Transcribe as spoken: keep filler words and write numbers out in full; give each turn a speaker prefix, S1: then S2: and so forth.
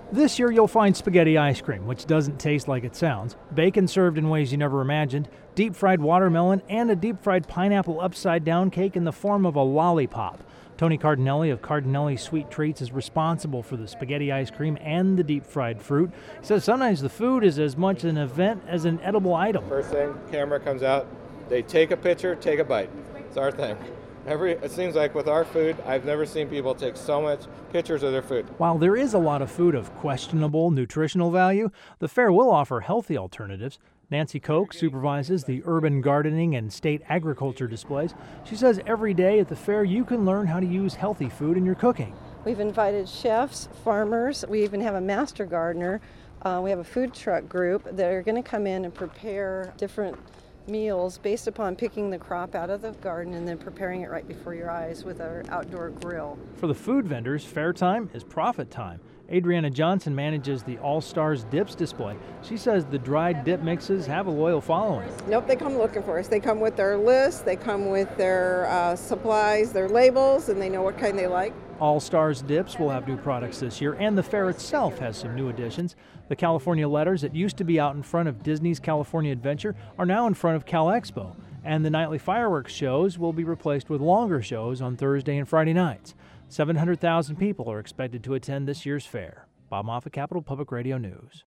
S1: This year you'll find spaghetti ice cream, which doesn't taste like it sounds, bacon served in ways you never imagined, deep-fried watermelon, and a deep-fried pineapple upside-down cake in the form of a lollipop. Tony Cardinelli of Cardinelli Sweet Treats is responsible for the spaghetti ice cream and the deep-fried fruit. He says sometimes the food is as much an event as an edible item.
S2: First thing, camera comes out, they take a picture, take a bite. It's our thing. Every, it seems like with our food, I've never seen people take so much pictures of their food.
S1: While there is a lot of food of questionable nutritional value, the fair will offer healthy alternatives. Nancy Koch supervises the urban gardening and state agriculture displays. She says every day at the fair you can learn how to use healthy food in your cooking.
S3: We've invited chefs, farmers, we even have a master gardener. Uh, we have a food truck group that are going to come in and prepare different meals based upon picking the crop out of the garden and then preparing it right before your eyes with our outdoor grill.
S1: For the food vendors, fair time is profit time. Adriana Johnson manages the All Stars Dips display. She says the dried dip mixes have a loyal following.
S4: Nope, they come looking for us. They come with their list, they come with their uh, supplies, their labels, and they know what kind they like.
S1: All Stars Dips will have new products this year, and the fair itself has some new additions. The California letters that used to be out in front of Disney's California Adventure are now in front of Cal Expo, and the nightly fireworks shows will be replaced with longer shows on Thursday and Friday nights. seven hundred thousand people are expected to attend this year's fair. Bob Moffett, Capital Public Radio News.